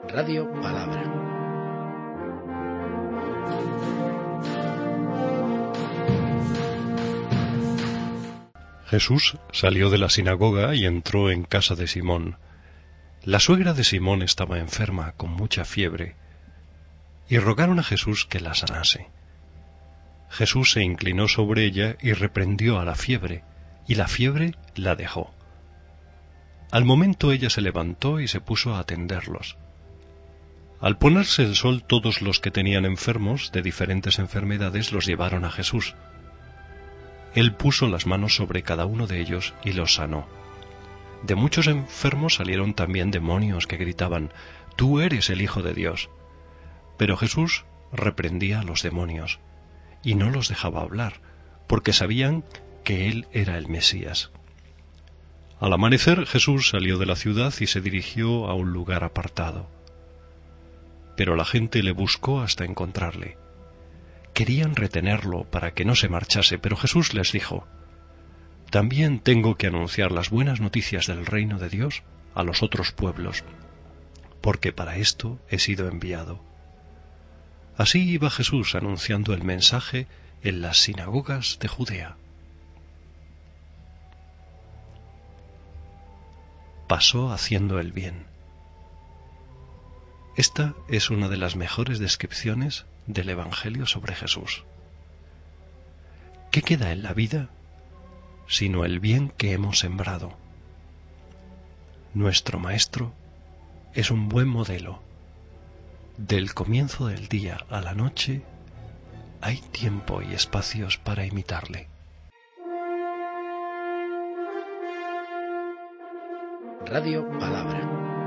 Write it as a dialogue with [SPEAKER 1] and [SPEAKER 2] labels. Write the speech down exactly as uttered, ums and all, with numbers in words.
[SPEAKER 1] Radio Palabra.
[SPEAKER 2] Jesús salió de la sinagoga y entró en casa de Simón. La suegra de Simón estaba enferma con mucha fiebre, y rogaron a Jesús que la sanase. Jesús se inclinó sobre ella y reprendió a la fiebre, y la fiebre la dejó. Al momento ella se levantó y se puso a atenderlos. Al ponerse el sol, todos los que tenían enfermos de diferentes enfermedades los llevaron a Jesús. Él puso las manos sobre cada uno de ellos y los sanó. De muchos enfermos salieron también demonios que gritaban: «Tú eres el Hijo de Dios». Pero Jesús reprendía a los demonios y no los dejaba hablar, porque sabían que Él era el Mesías. Al amanecer, Jesús salió de la ciudad y se dirigió a un lugar apartado. Pero la gente le buscó hasta encontrarle. Querían retenerlo para que no se marchase, pero Jesús les dijo: «También tengo que anunciar las buenas noticias del reino de Dios a los otros pueblos, porque para esto he sido enviado». Así iba Jesús anunciando el mensaje en las sinagogas de Judea. Pasó haciendo el bien. Esta es una de las mejores descripciones del Evangelio sobre Jesús. ¿Qué queda en la vida sino el bien que hemos sembrado? Nuestro Maestro es un buen modelo. Del comienzo del día a la noche hay tiempo y espacios para imitarle.
[SPEAKER 1] Radio Palabra.